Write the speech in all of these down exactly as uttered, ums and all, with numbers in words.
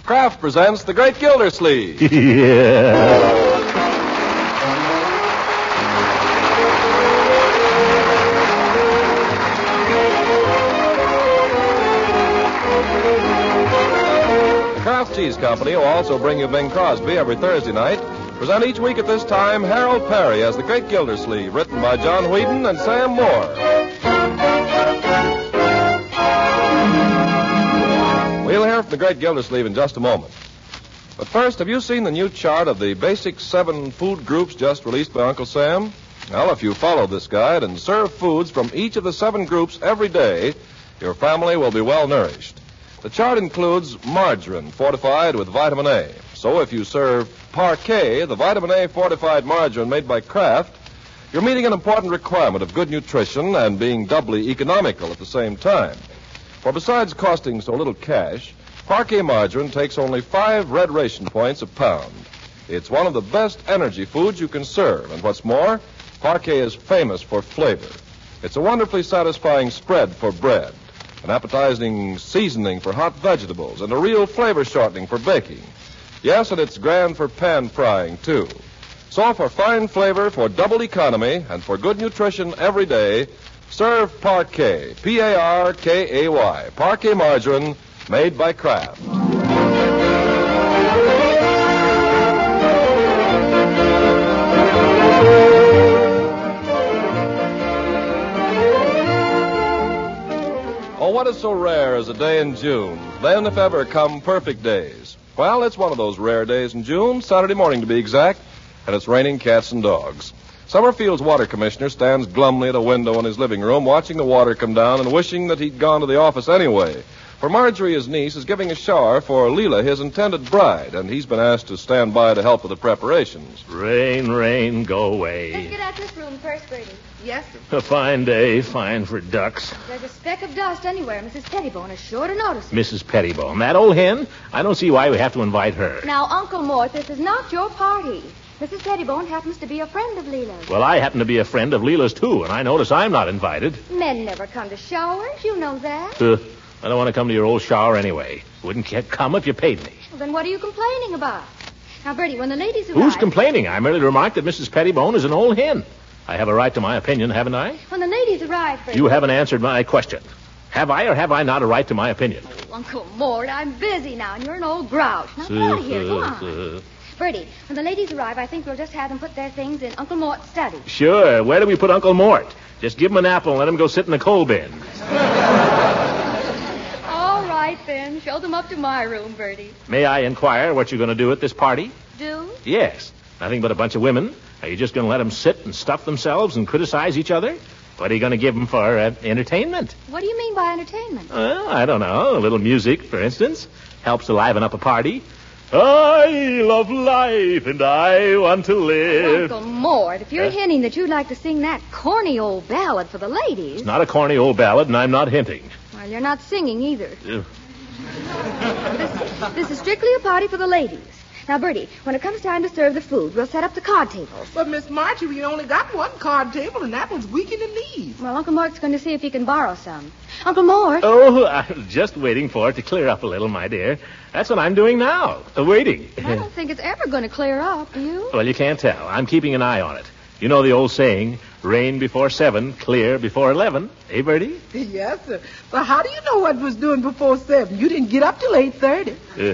Kraft presents The Great Gildersleeve. Yeah. Kraft Cheese Company will also bring you Bing Crosby every Thursday night. Present each week at this time Harold Perry as The Great Gildersleeve, written by John Whedon and Sam Moore. We'll hear from The Great Gildersleeve in just a moment. But first, have you seen the new chart of the basic seven food groups just released by Uncle Sam? Well, if you follow this guide and serve foods from each of the seven groups every day, your family will be well nourished. The chart includes margarine fortified with vitamin A. So if you serve Parquet, the vitamin A fortified margarine made by Kraft, you're meeting an important requirement of good nutrition and being doubly economical at the same time. For besides costing so little cash, Parquet margarine takes only five red ration points a pound. It's one of the best energy foods you can serve, and what's more, Parquet is famous for flavor. It's a wonderfully satisfying spread for bread, an appetizing seasoning for hot vegetables, and a real flavor shortening for baking. Yes, and it's grand for pan frying, too. So for fine flavor, for double economy, and for good nutrition every day, serve Parquet, P A R K A Y, Parquet margarine made by Kraft. Oh, what is so rare as a day in June? Then, if ever, come perfect days. Well, it's one of those rare days in June, Saturday morning to be exact, and it's raining cats and dogs. Summerfield's water commissioner stands glumly at a window in his living room, watching the water come down and wishing that he'd gone to the office anyway. For Marjorie, his niece, is giving a shower for Leela, his intended bride, and he's been asked to stand by to help with the preparations. Rain, rain, go away. Let's get out this room first, Bertie. Yes, sir. A fine day, fine for ducks. There's a speck of dust anywhere. Missus Pettibone is sure to notice it. Missus Pettibone, that old hen? I don't see why we have to invite her. Now, Uncle Mort, this is not your party. Missus Pettibone happens to be a friend of Leela's. Well, I happen to be a friend of Leela's, too, and I notice I'm not invited. Men never come to showers. You know that. Uh, I don't want to come to your old shower anyway. Wouldn't come if you paid me. Well, then what are you complaining about? Now, Bertie, when the ladies arrive... Who's complaining? I merely remarked that Missus Pettibone is an old hen. I have a right to my opinion, haven't I? When the ladies arrive, Bertie... You haven't answered my question. Have I or have I not a right to my opinion? Oh, Uncle Mort, I'm busy now, and you're an old grouch. Now, get out of here. Go on. Bertie, when the ladies arrive, I think we'll just have them put their things in Uncle Mort's study. Sure. Where do we put Uncle Mort? Just give him an apple and let him go sit in the coal bin. All right, then. Show them up to my room, Bertie. May I inquire what you're going to do at this party? Do? Yes. Nothing but a bunch of women. Are you just going to let them sit and stuff themselves and criticize each other? What are you going to give them for uh, entertainment? What do you mean by entertainment? Well, I don't know. A little music, for instance. Helps to liven up a party. I love life and I want to live. Uncle Mort, if you're Uh? hinting that you'd like to sing that corny old ballad for the ladies... It's not a corny old ballad, and I'm not hinting. Well, you're not singing either. Uh, This, this is strictly a party for the ladies. Now, Bertie, when it comes time to serve the food, we'll set up the card tables. But, Miss Marjorie, we only got one card table, and that one's weak in the knees. Well, Uncle Mort's going to see if he can borrow some. Uncle Mort? Oh, I'm just waiting for it to clear up a little, my dear. That's what I'm doing now, uh, waiting. I don't think it's ever going to clear up, do you? Well, you can't tell. I'm keeping an eye on it. You know the old saying, rain before seven, clear before eleven. Eh, Bertie? Yes, sir. But how do you know what was doing before seven? You didn't get up till eight thirty. Uh,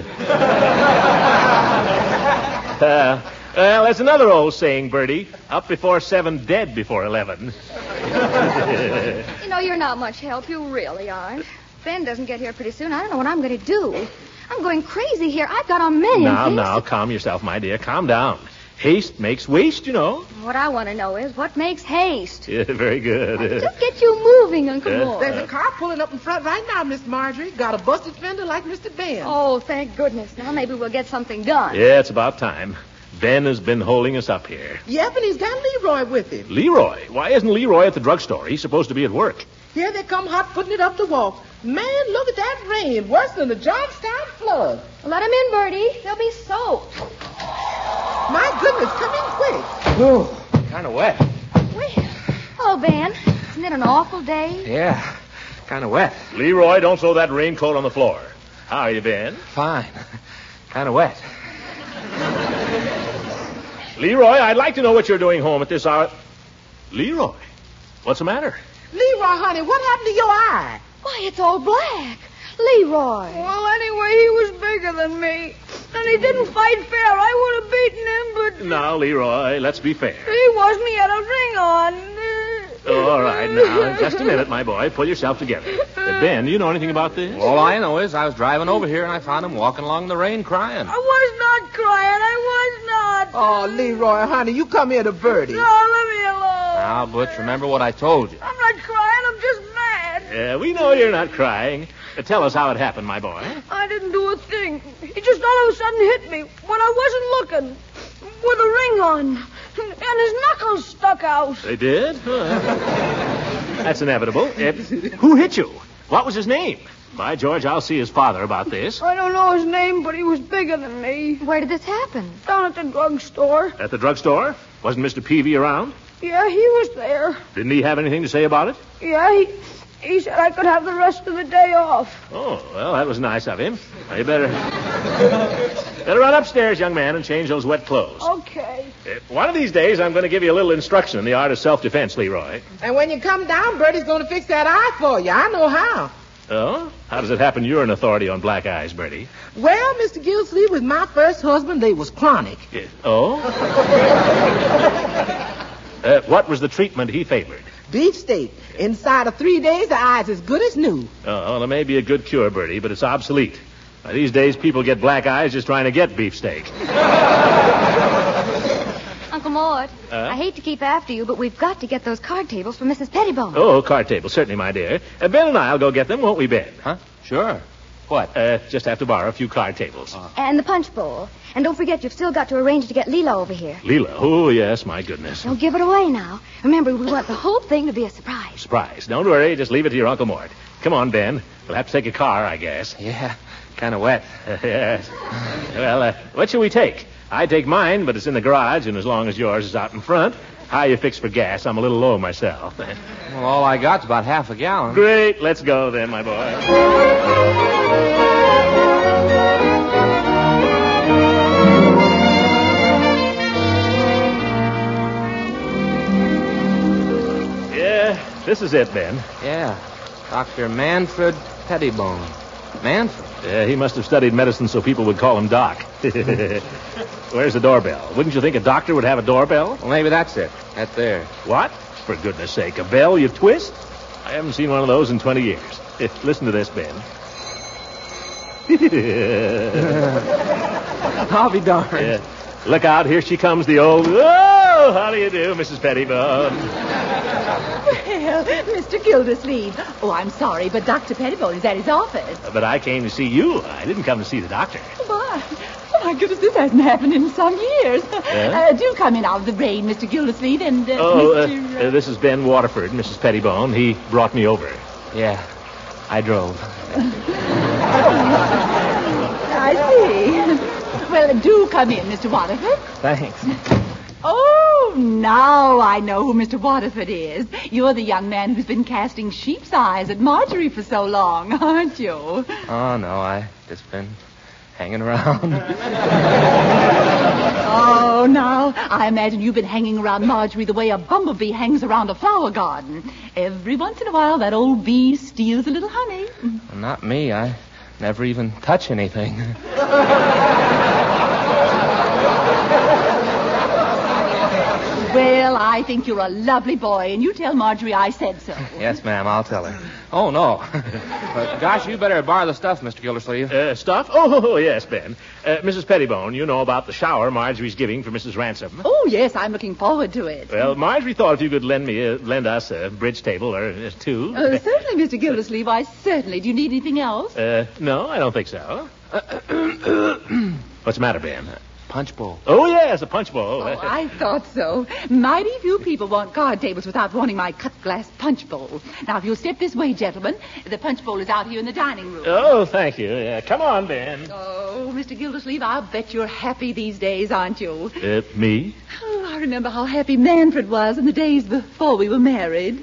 uh, well, that's another old saying, Bertie. Up before seven, dead before eleven. You know, you're not much help. You really aren't. Ben doesn't get here pretty soon. I don't know what I'm going to do. I'm going crazy here. I've got a million Now, things now, to... calm yourself, my dear. Calm down. Haste makes waste, you know. What I want to know is what makes haste. Yeah, very good. Just get you moving, Uncle Uh, Mort. There's a car pulling up in front right now, Miss Marjorie. Got a busted fender like Mister Ben. Oh, thank goodness. Now maybe we'll get something done. Yeah, it's about time. Ben has been holding us up here. Yep, and he's got Leroy with him. Leroy? Why isn't Leroy at the drugstore? He's supposed to be at work. Here they come hot putting it up the walk. Man, look at that rain. Worse than the Johnstown flood. Well, let him in, Bertie. They'll be soaked. My goodness, come in quick. Oh, kind of wet. Well, hello, Ben. Isn't it an awful day? Yeah, kind of wet. Leroy, don't throw that raincoat on the floor. How are you, Ben? Fine. Kind of wet. Leroy, I'd like to know what you're doing home at this hour. Leroy, what's the matter? Leroy, honey, what happened to your eye? Why, it's all black. Leroy. Well, anyway, he was bigger than me. And he didn't fight fair. I would have beaten him, but... Now, Leroy, let's be fair. He wasn't. He had a ring on. Oh, all right, now, just a minute, my boy. Pull yourself together. Uh, Ben, do you know anything about this? All I know is I was driving over here and I found him walking along the rain crying. I was not crying. I was not. Oh, Leroy, honey, you come here to Bertie. No, leave me alone. Now, Butch, remember what I told you. I'm not crying. I'm just mad. Yeah, we know you're not crying. Uh, tell us how it happened, my boy. I didn't do a thing. He just all of a sudden hit me when I wasn't looking. With a ring on. And his knuckles stuck out. They did? Huh. That's inevitable. Uh, who hit you? What was his name? By George, I'll see his father about this. I don't know his name, but he was bigger than me. Where did this happen? Down at the drugstore. At the drugstore? Wasn't Mister Peavy around? Yeah, he was there. Didn't he have anything to say about it? Yeah, he he said I could have the rest of the day off. Oh, well, that was nice of him. Now, you better... better run upstairs, young man, and change those wet clothes. Okay. Uh, one of these days, I'm going to give you a little instruction in the art of self-defense, Leroy. And when you come down, Bertie's going to fix that eye for you. I know how. Oh? How does it happen you're an authority on black eyes, Bertie? Well, Mister Gildersleeve, with my first husband, they was chronic. Yeah. Oh? uh, what was the treatment he favored? Beefsteak. Inside of three days, the eye's as good as new. Oh, well, it may be a good cure, Bertie, but it's obsolete. Now, these days, people get black eyes just trying to get beefsteak. Uncle Mort, Uh? I hate to keep after you, but we've got to get those card tables for Missus Pettibone. Oh, card table, certainly, my dear. Uh, Ben and I'll go get them, won't we, Ben? Huh? Sure. What? Uh, just have to borrow a few card tables. Uh. And the punch bowl. And don't forget, you've still got to arrange to get Leela over here. Leela? Oh, yes, my goodness. Don't give it away now. Remember, we want the whole thing to be a surprise. Surprise. Don't worry, just leave it to your Uncle Mort. Come on, Ben. We'll have to take a car, I guess. Yeah, kind of wet. Yes. Well, uh, what shall we take? I take mine, but it's in the garage, and as long as yours is out in front, how you fix for gas? I'm a little low myself. Well, all I got's about half a gallon. Great. Let's go then, my boy. Yeah, this is it, Ben. Yeah. Doctor Manfred Pettibone. Manfred? Yeah, he must have studied medicine so people would call him Doc. Where's the doorbell? Wouldn't you think a doctor would have a doorbell? Well, maybe that's it. Right there. What? For goodness sake, a bell you twist? I haven't seen one of those in twenty years. Listen to this, Ben. I'll be darned. Yeah. Look out, here she comes, the old... Oh, how do you do, Missus Pettibone? Well, Mister Gildersleeve. Oh, I'm sorry, but Doctor Pettibone is at his office. But I came to see you. I didn't come to see the doctor. My, oh, my goodness, this hasn't happened in some years. Yeah? Uh, do come in out of the rain, Mister Gildersleeve, and uh, Oh, Mister uh, uh, this is Ben Waterford, Missus Pettibone. He brought me over. Yeah, I drove. I see. Well, do come in, Mister Waterford. Thanks. Oh, now I know who Mister Waterford is. You're the young man who's been casting sheep's eyes at Marjorie for so long, aren't you? Oh, no, I just been hanging around. Oh, now, I imagine you've been hanging around Marjorie the way a bumblebee hangs around a flower garden. Every once in a while, that old bee steals a little honey. Well, not me. I never even touch anything. Well, I think you're a lovely boy, and you tell Marjorie I said so. Yes, ma'am, I'll tell her. Oh, no. But, gosh, you better borrow the stuff, Mister Gildersleeve. Uh, stuff? Oh, yes, Ben. Uh, Missus Pettibone, you know about the shower Marjorie's giving for Missus Ransom. Oh, yes, I'm looking forward to it. Well, Marjorie thought if you could lend me, uh, lend us a bridge table or uh, two. Uh, certainly, Mister Gildersleeve, I certainly. Do you need anything else? Uh, no, I don't think so. What's the matter, Ben? Punch bowl. Oh, yes, a punch bowl. Oh, I thought so. Mighty few people want card tables without wanting my cut glass punch bowl. Now, if you'll step this way, gentlemen, the punch bowl is out here in the dining room. Oh, thank you. Yeah, come on, Ben. Oh, Mister Gildersleeve, I'll bet you're happy these days, aren't you? Uh, me? Oh, I remember how happy Manfred was in the days before we were married.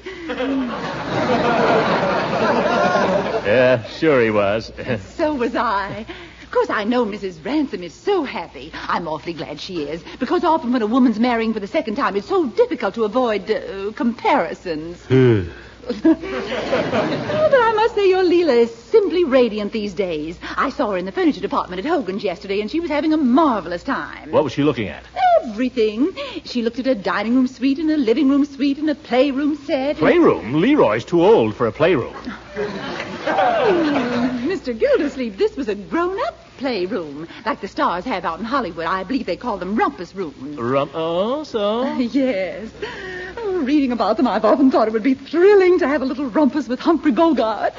Yeah, sure he was. So was I. Of course, I know Missus Ransom is so happy. I'm awfully glad she is, because often when a woman's marrying for the second time, it's so difficult to avoid uh, comparisons. Oh, but I must say your Leela is simply radiant these days. I saw her in the furniture department at Hogan's yesterday, and she was having a marvelous time. What was she looking at? Everything. She looked at a dining room suite and a living room suite and a playroom set. Playroom? Leroy's too old for a playroom. Oh, Mister Gildersleeve, this was a grown-up playroom, like the stars have out in Hollywood. I believe they call them rumpus rooms. Rum? Oh, so? Yes. Oh, reading about them, I've often thought it would be thrilling to have a little rumpus with Humphrey Bogart.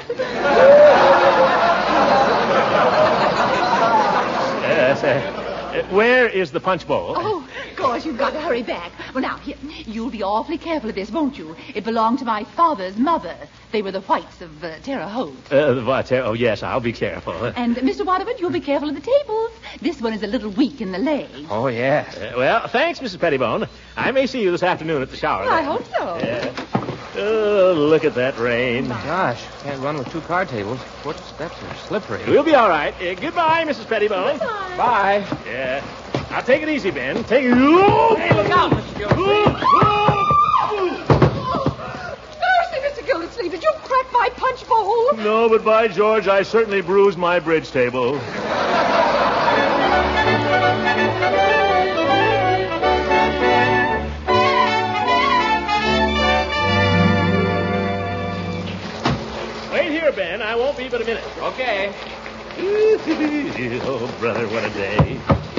Yes, uh, uh, where is the punch bowl? Oh, of course, you've got to hurry back. Well, now, here, you'll be awfully careful of this, won't you? It belonged to my father's mother. They were the Whites of uh, Terre Haute. Uh, what? Uh, oh, yes, I'll be careful. And, uh, Mister Waterford, you'll be careful of the tables. This one is a little weak in the leg. Oh, yes. Uh, well, thanks, Missus Pettibone. I may see you this afternoon at the shower. Well, I hope so. Yeah. Oh, look at that rain. Gosh, can't run with two card tables. Footsteps are slippery. We'll be all right. Uh, goodbye, Missus Pettibone. Goodbye. Bye. Yeah. Now, take it easy, Ben. Take it... Oh! Hey, look out, Mister Gildersleeve. Mercy, Mister Gildersleeve, did you crack my punch bowl? No, but by George, I certainly bruised my bridge table. Wait here, Ben. I won't be but a minute. Okay. Oh, brother, what a day.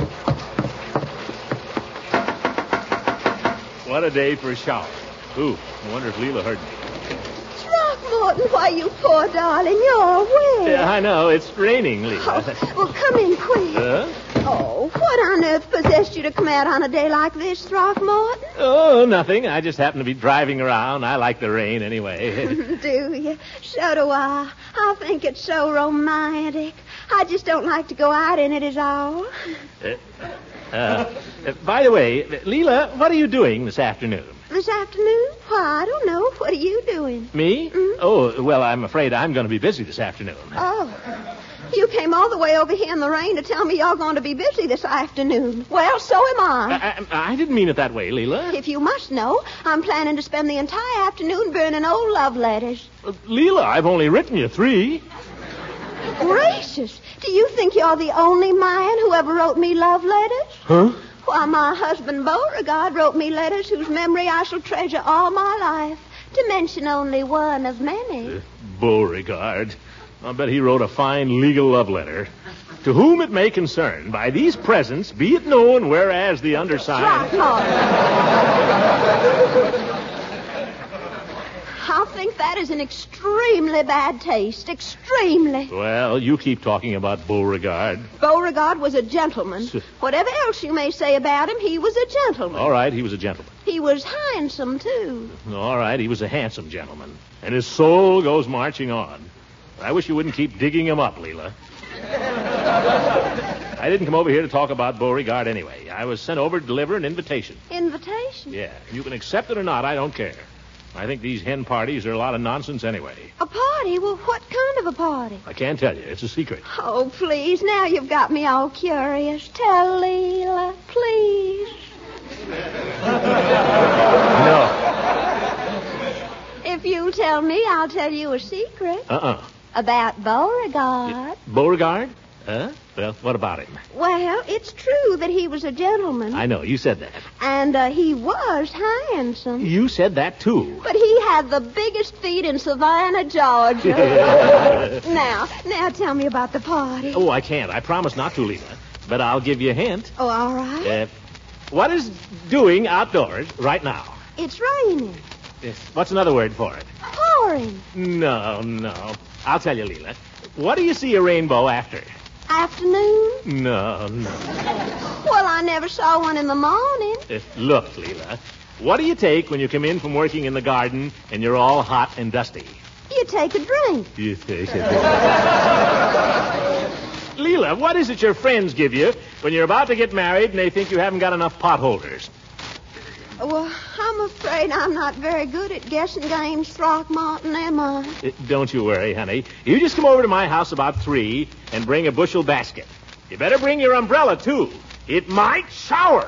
What a day for a shower. Ooh, I wonder if Leela heard me. Throckmorton, why, you poor darling, you're wet. Yeah, I know. It's raining, Leela. Oh, well, come in quick. Huh? Oh, what on earth possessed you to come out on a day like this, Throckmorton? Oh, nothing. I just happen to be driving around. I like the rain anyway. Do you? So do I. I think it's so romantic. I just don't like to go out in it is all. Uh, uh, by the way, Leela, what are you doing this afternoon? This afternoon? Why, I don't know. What are you doing? Me? Mm. Oh, well, I'm afraid I'm going to be busy this afternoon. Oh. You came all the way over here in the rain to tell me you're going to be busy this afternoon. Well, so am I. I, I, I didn't mean it that way, Leela. If you must know, I'm planning to spend the entire afternoon burning old love letters. Uh, Leela, I've only written you three. Gracious. Do you think you're the only man who ever wrote me love letters? Huh? Why, my husband Beauregard wrote me letters whose memory I shall treasure all my life, to mention only one of many. Uh, Beauregard. I bet he wrote a fine legal love letter. To whom it may concern, by these presents, be it known whereas the undersigned... I think that is an extremely bad taste. Extremely. Well, you keep talking about Beauregard. Beauregard was a gentleman. Whatever else you may say about him, he was a gentleman. All right, he was a gentleman. He was handsome, too. All right, he was a handsome gentleman. And his soul goes marching on. I wish you wouldn't keep digging him up, Leela. I didn't come over here to talk about Beauregard anyway. I was sent over to deliver an invitation. Invitation? Yeah. You can accept it or not, I don't care. I think these hen parties are a lot of nonsense anyway. A party? Well, what kind of a party? I can't tell you. It's a secret. Oh, please. Now you've got me all curious. Tell Leela, please. No. If you'll tell me, I'll tell you a secret. Uh-uh. About Beauregard. Beauregard? Huh? Well, what about him? Well, it's true that he was a gentleman. I know. You said that. And uh, he was handsome. You said that, too. But he had the biggest feet in Savannah, Georgia. now, now tell me about the party. Oh, I can't. I promise not to, Leela. But I'll give you a hint. Oh, all right. Uh, what is doing outdoors right now? It's raining. Uh, what's another word for it? Pouring. No, no. I'll tell you, Leela. What do you see a rainbow after? Afternoon? No, no. Well, I never saw one in the morning. Uh, look, Leela. What do you take when you come in from working in the garden and you're all hot and dusty? You take a drink. You take a drink. Leela, what is it your friends give you when you're about to get married and they think you haven't got enough potholders? Well, I'm afraid I'm not very good at guessing games, Throckmorton, am I? Uh, don't you worry, honey. You just come over to my house about three and bring a bushel basket. You better bring your umbrella, too. It might shower.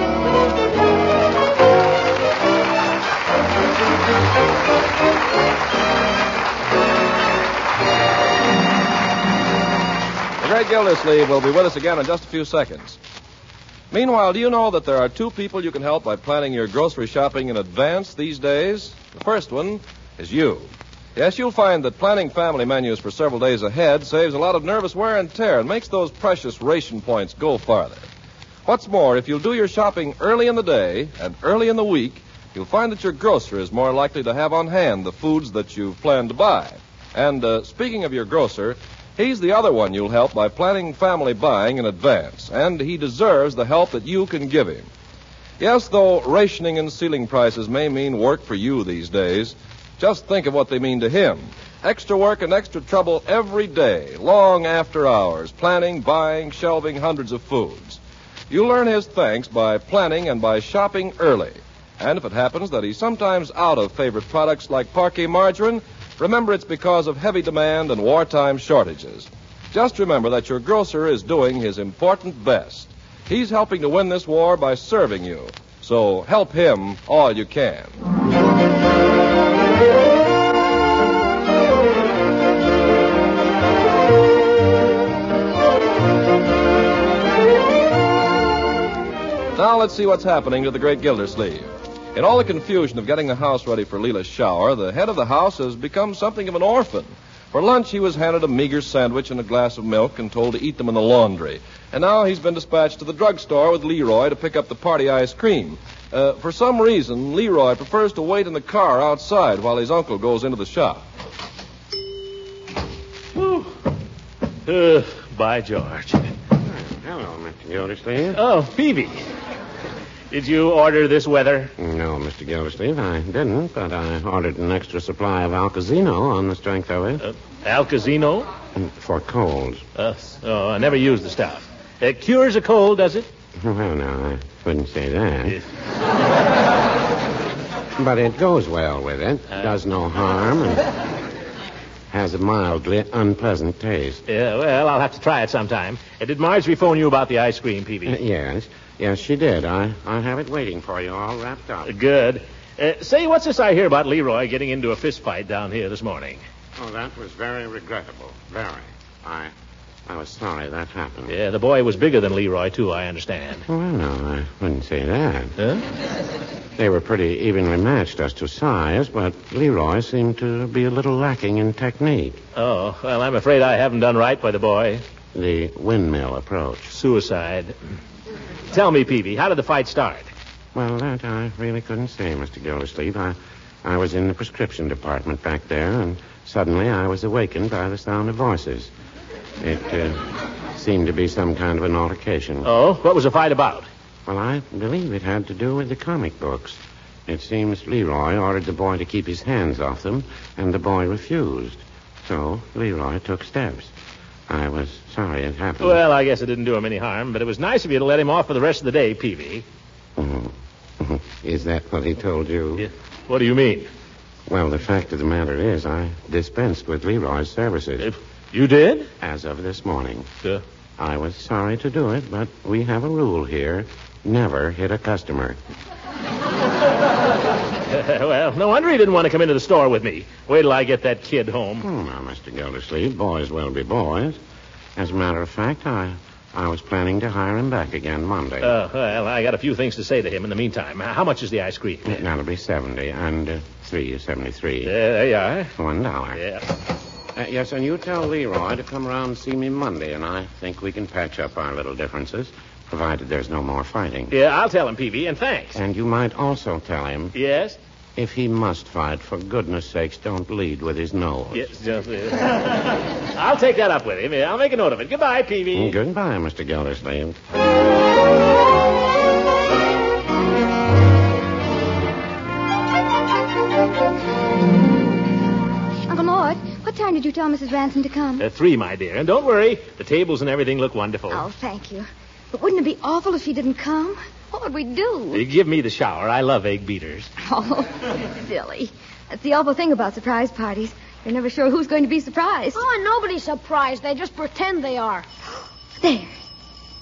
The Great Gildersleeve will be with us again in just a few seconds. Meanwhile, do you know that there are two people you can help by planning your grocery shopping in advance these days? The first one is you. Yes, you'll find that planning family menus for several days ahead saves a lot of nervous wear and tear and makes those precious ration points go farther. What's more, if you'll do your shopping early in the day and early in the week, you'll find that your grocer is more likely to have on hand the foods that you've planned to buy. And uh, speaking of your grocer, he's the other one you'll help by planning family buying in advance, and he deserves the help that you can give him. Yes, though rationing and ceiling prices may mean work for you these days, just think of what they mean to him. Extra work and extra trouble every day, long after hours, planning, buying, shelving hundreds of foods. You'll learn his thanks by planning and by shopping early. And if it happens that he's sometimes out of favorite products like Parkay margarine, remember it's because of heavy demand and wartime shortages. Just remember that your grocer is doing his important best. He's helping to win this war by serving you. So help him all you can. Now let's see what's happening to the Great Gildersleeve. In all the confusion of getting the house ready for Leela's shower, the head of the house has become something of an orphan. For lunch, he was handed a meager sandwich and a glass of milk and told to eat them in the laundry. And now he's been dispatched to the drugstore with Leroy to pick up the party ice cream. Uh, for some reason, Leroy prefers to wait in the car outside while his uncle goes into the shop. Uh, by George. Hello, Mister Gildersleeve. Oh, Phoebe. Did you order this weather? No, Mister Gildersleeve, I didn't, but I ordered an extra supply of Alcazino on the strength of it. Uh, Alcazino? For colds. Uh, oh, I never used the stuff. It cures a cold, does it? Well, no, I wouldn't say that. But it goes well with it. Uh, does no harm and has a mildly unpleasant taste. Yeah, well, I'll have to try it sometime. Uh, did Marjorie phone you about the ice cream, Peavy? Uh, yes. Yes, she did. I, I have it waiting for you, all wrapped up. Good. Uh, say, what's this I hear about Leroy getting into a fist fight down here this morning? Oh, that was very regrettable. Very. I I was sorry that happened. Yeah, the boy was bigger than Leroy, too, I understand. Well, no, I wouldn't say that. Huh? They were pretty evenly matched as to size, but Leroy seemed to be a little lacking in technique. Oh, well, I'm afraid I haven't done right by the boy. The windmill approach. Suicide. Tell me, Peavy, how did the fight start? Well, that I really couldn't say, Mister Gildersleeve. I, I was in the prescription department back there, and suddenly I was awakened by the sound of voices. It uh, seemed to be some kind of an altercation. Oh, what was the fight about? Well, I believe it had to do with the comic books. It seems Leroy ordered the boy to keep his hands off them, and the boy refused. So Leroy took steps. I was sorry it happened. Well, I guess it didn't do him any harm, but it was nice of you to let him off for the rest of the day, Peavy. Oh. Is that what he told you? Yeah. What do you mean? Well, the fact of the matter is I dispensed with Leroy's services. If you did? As of this morning. Uh, I was sorry to do it, but we have a rule here. Never hit a customer. Well, no wonder he didn't want to come into the store with me. Wait till I get that kid home. Oh, now, Mister Gildersleeve, boys will be boys. As a matter of fact, I I was planning to hire him back again Monday. Uh, well, I got a few things to say to him in the meantime. How much is the ice cream? That'll be seventy, and uh, three is seventy-three. Uh, there you are. One dollar. Yeah. Uh, yes, and you tell Leroy to come around and see me Monday, and I think we can patch up our little differences, provided there's no more fighting. Yeah, I'll tell him, Peavy, and thanks. And you might also tell him... Yes? If he must fight, for goodness sakes, don't lead with his nose. Yes, just... Uh, I'll take that up with him. I'll make a note of it. Goodbye, Peavy. Goodbye, Mister Gildersleeve. Uncle Mort, what time did you tell Missus Ransom to come? Uh, three, my dear. And don't worry, the tables and everything look wonderful. Oh, thank you. But wouldn't it be awful if she didn't come? What would we do? Uh, give me the shower. I love egg beaters. Oh, silly. That's the awful thing about surprise parties. You're never sure who's going to be surprised. Oh, nobody's surprised. They just pretend they are. There.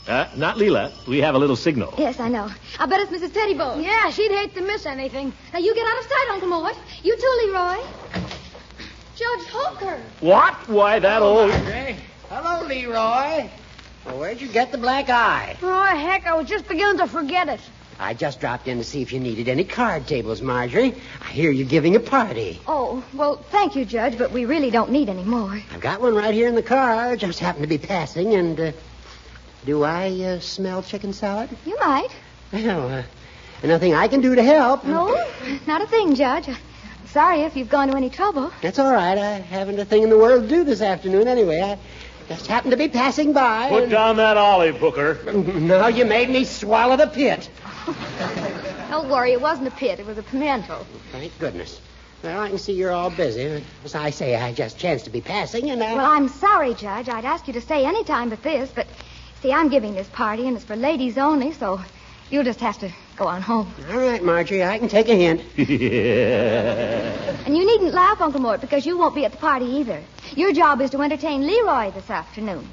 Uh, not Leela. We have a little signal. Yes, I know. I bet it's Missus Pettibone. Yeah, she'd hate to miss anything. Now, you get out of sight, Uncle Mort. You too, Leroy. Judge Hooker. What? Why, that old... Marjorie. Hello, Leroy. Well, where'd you get the black eye? Oh, heck, I was just beginning to forget it. I just dropped in to see if you needed any card tables, Marjorie. I hear you're giving a party. Oh, well, thank you, Judge, but we really don't need any more. I've got one right here in the car. Just happened to be passing, and, uh, do I uh, smell chicken salad? You might. Well, uh, nothing I can do to help. No, not a thing, Judge. Sorry if you've gone to any trouble. That's all right. I haven't a thing in the world to do this afternoon anyway. I just happened to be passing by. Put and... down that olive, Hooker. No, you made me swallow the pit. Don't worry, it wasn't a pit. It was a pimento. Thank goodness. Well, I can see you're all busy. As I say, I just chanced to be passing, and I... Well, I'm sorry, Judge. I'd ask you to stay any time but this, but, see, I'm giving this party, and it's for ladies only, so you'll just have to go on home. All right, Marjorie, I can take a hint. And you needn't laugh, Uncle Mort, because you won't be at the party either. Your job is to entertain Leroy this afternoon.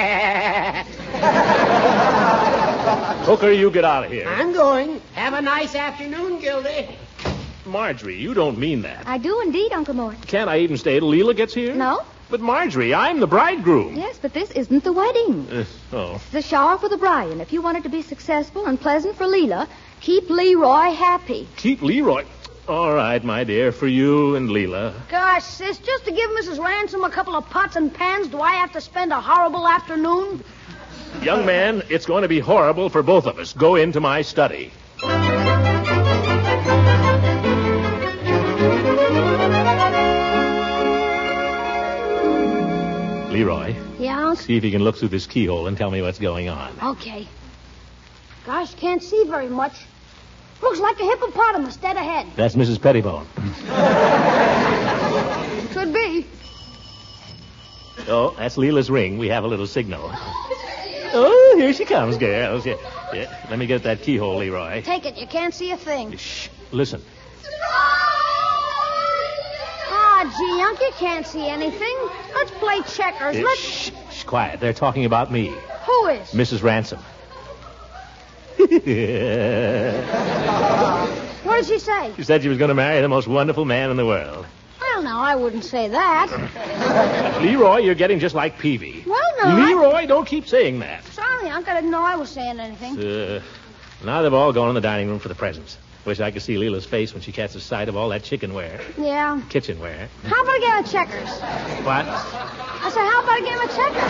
Hooker, you get out of here. I'm going. Have a nice afternoon, Gildy. Marjorie, you don't mean that. I do indeed, Uncle Mort. Can't I even stay till Leela gets here? No? But, Marjorie, I'm the bridegroom. Yes, but this isn't the wedding. Uh, oh. It's the shower for the bride, and if you want it to be successful and pleasant for Leela, keep Leroy happy. Keep Leroy... All right, my dear, for you and Leela. Gosh, sis, just to give Missus Ransom a couple of pots and pans, do I have to spend a horrible afternoon? Young man, it's going to be horrible for both of us. Go into my study. Leroy. Yeah, Unc? See if you can look through this keyhole and tell me what's going on. Okay. Gosh, can't see very much. Looks like a hippopotamus dead ahead. That's Missus Pettibone. Could be. Oh, that's Leela's ring. We have a little signal. Oh, here she comes, girls. Yeah, yeah. Let me get that keyhole, Leroy. Take it. You can't see a thing. Shh. Listen. Ah, gee, Unc, you can't see anything. Let's play checkers. Uh, Let's... Shh, shh, quiet. They're talking about me. Who is? Missus Ransom. What did she say? She said she was going to marry the most wonderful man in the world. Well, now, I wouldn't say that. Leroy, you're getting just like Peavy. Well, no. Leroy, I... don't keep saying that. Sorry, Unc. I didn't know I was saying anything. Uh, now they've all gone in the dining room for the presents. Wish I could see Leela's face when she catches sight of all that chickenware. Yeah. Kitchenware. How about a game of checkers? What? I said, how about a game of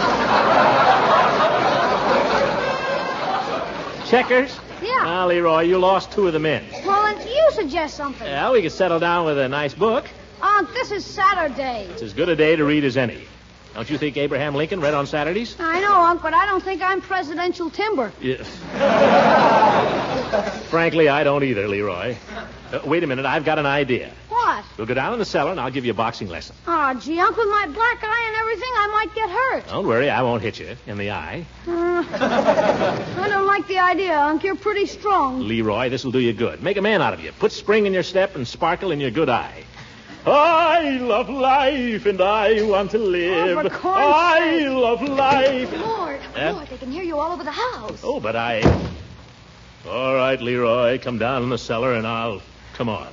checkers? Checkers? Yeah. Now, Leroy, you lost two of the men. Well, then you suggest something. Well, we could settle down with a nice book. Unc, this is Saturday. It's as good a day to read as any. Don't you think Abraham Lincoln read on Saturdays? I know, Unc, but I don't think I'm presidential timber. Yeah. Frankly, I don't either, Leroy. Uh, wait a minute, I've got an idea. What? We'll go down in the cellar and I'll give you a boxing lesson. Oh, gee, Unc, with my black eye and everything, I might get hurt. Don't worry, I won't hit you in the eye. Uh, I don't like the idea, Unc. You're pretty strong. Leroy, this'll do you good. Make a man out of you. Put spring in your step and sparkle in your good eye. I love life and I want to live. Oh, for corn's I sake. love life. Lord, Eh? Lord, they can hear you all over the house. Oh, but I... All right, Leroy, come down in the cellar and I'll... Come on.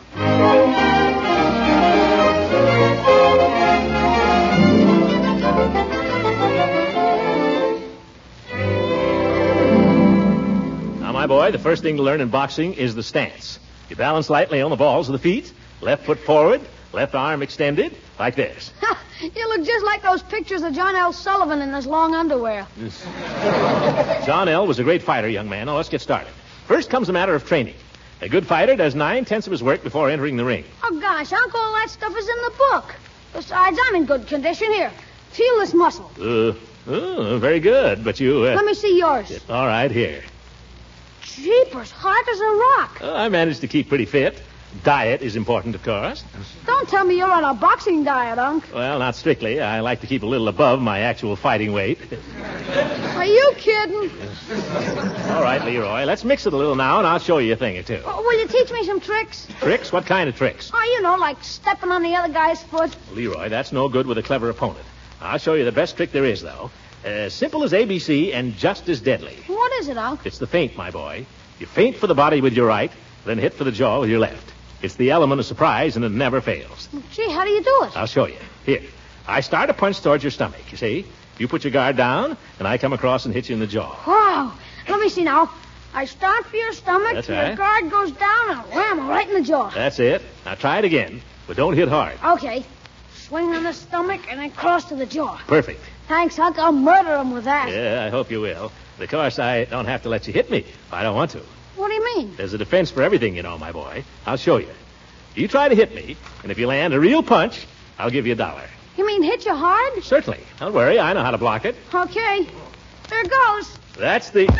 Now, my boy, the first thing to learn in boxing is the stance. You balance lightly on the balls of the feet, left foot forward, left arm extended, like this. You look just like those pictures of John L. Sullivan in his long underwear. John L. was a great fighter, young man. Now, let's get started. First comes the matter of training. A good fighter does nine-tenths of his work before entering the ring. Oh, gosh, Unc, all that stuff is in the book. Besides, I'm in good condition. Here, feel this muscle. Uh, oh, very good, but you... Uh, Let me see yours. All right, here. Jeepers, hard as a rock. Uh, I managed to keep pretty fit. Diet is important, of course. Don't tell me you're on a boxing diet, Unc. Well, not strictly. I like to keep a little above my actual fighting weight. Are you kidding? All right, Leroy, let's mix it a little now, and I'll show you a thing or two. Oh, will you teach me some tricks? Tricks? What kind of tricks? Oh, you know, like stepping on the other guy's foot. Leroy, that's no good with a clever opponent. I'll show you the best trick there is, though. Uh, simple as A B C and just as deadly. What is it, Unc? It's the feint, my boy. You feint for the body with your right, then hit for the jaw with your left. It's the element of surprise, and it never fails. Gee, how do you do it? I'll show you. Here. I start a punch towards your stomach, you see? You put your guard down, and I come across and hit you in the jaw. Wow. Let me see now. I start for your stomach, That's your right. guard goes down, and wham, right in the jaw. That's it. Now try it again, but don't hit hard. Okay. Swing on the stomach and then cross to the jaw. Perfect. Thanks, Unc. I'll murder him with that. Yeah, I hope you will. Of course, I don't have to let you hit me if I don't want to. What do you mean? There's a defense for everything, you know, my boy. I'll show you. You try to hit me, and if you land a real punch, I'll give you a dollar. You mean hit you hard? Certainly. Don't worry, I know how to block it. Okay. There goes. That's the...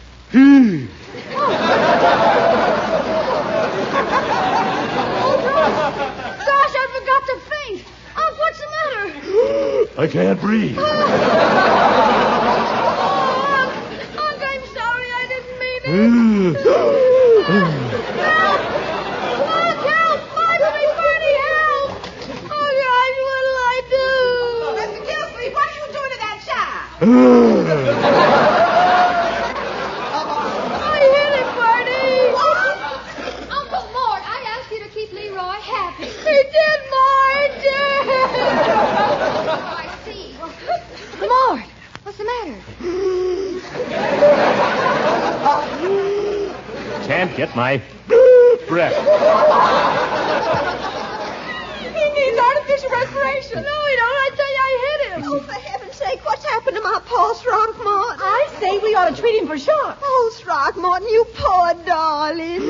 Gosh, I forgot to faint. Unc, what's the matter? I can't breathe. Unc, Unc, I'm sorry. I didn't mean it. Help! Unc, help! Marty, Marty, help! Oh, gosh, what'll I do? Mister Gilsleeve, what are you doing to that child? I hit him, Marty. Uncle Mort, I asked you to keep Leroy happy. He did, Ma, he did. Oh, I see. Mort, what's the matter? Can't get my breath. He needs artificial respiration. No, he don't. I tell you, I hit him. Oh, for heaven's sake, what's happened to my poor Throckmorton? I say we ought to treat him for sure. Oh, Throckmorton, you poor darling.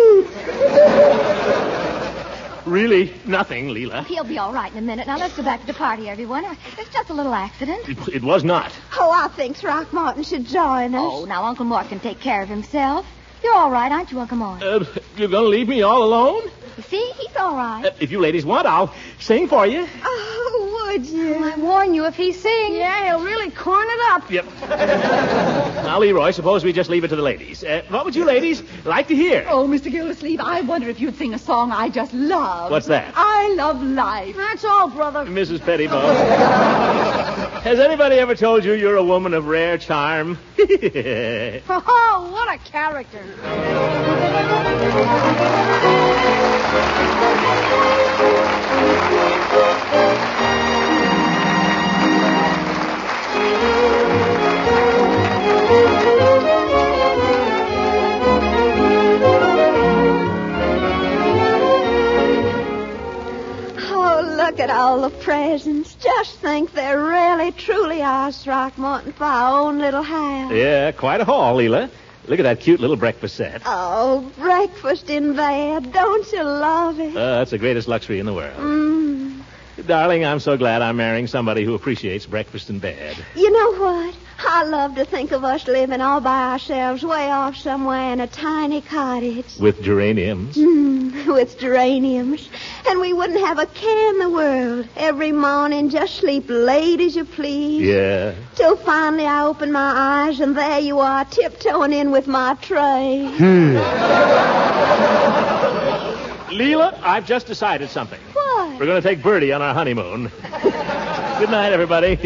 Really, nothing, Leela. He'll be all right in a minute. Now, let's go back to the party, everyone. It's just a little accident. It, it was not. Oh, I think Throckmorton should join us. Oh, now, Uncle Mort can take care of himself. You're all right, aren't you, Uncle Mort? Uh, you're going to leave me all alone? You see, he's all right. Uh, if you ladies want, I'll sing for you. Oh, would you? I warn you, if he sings. Yeah, he'll really corn it up. Yep. Now, Leroy, suppose we just leave it to the ladies. Uh, what would you ladies like to hear? Oh, Mister Gildersleeve, I wonder if you'd sing a song I just love. What's that? I love life. That's all, brother. Missus Pettibone. Has anybody ever told you you're a woman of rare charm? Oh, what a character. Look at all the presents. Just think there really, truly are, Throckmorton, for our own little house. Yeah, quite a haul, Leela. Look at that cute little breakfast set. Oh, breakfast in bed. Don't you love it? Uh, that's the greatest luxury in the world. Mm. Darling, I'm so glad I'm marrying somebody who appreciates breakfast in bed. You know what? I love to think of us living all by ourselves way off somewhere in a tiny cottage. With geraniums. Mm, with geraniums. And we wouldn't have a care in the world. Every morning, just sleep late as you please. Yeah. Till finally I open my eyes, and there you are, tiptoeing in with my tray. Hmm. Leela, I've just decided something. What? We're going to take Bertie on our honeymoon. Good night, everybody.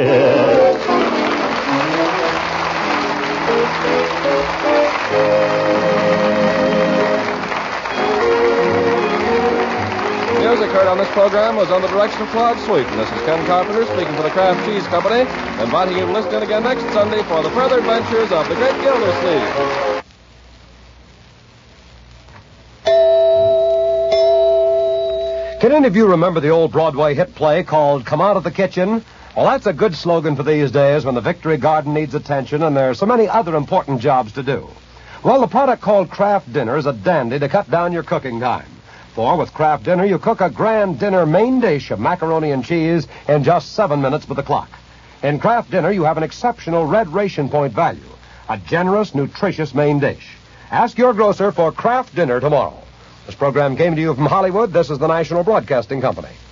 Music heard on this program was under the direction of Claude Sweeten. This is Ken Carpenter speaking for the Kraft Cheese Company, inviting you to listen in again next Sunday for the further adventures of the Great Gildersleeve. Can any of you remember the old Broadway hit play called Come Out of the Kitchen? Well, that's a good slogan for these days when the Victory Garden needs attention and there are so many other important jobs to do. Well, the product called Kraft Dinner is a dandy to cut down your cooking time. For with Kraft Dinner, you cook a grand dinner main dish of macaroni and cheese in just seven minutes with the clock. In Kraft Dinner, you have an exceptional red ration point value, a generous, nutritious main dish. Ask your grocer for Kraft Dinner tomorrow. This program came to you from Hollywood. This is the National Broadcasting Company.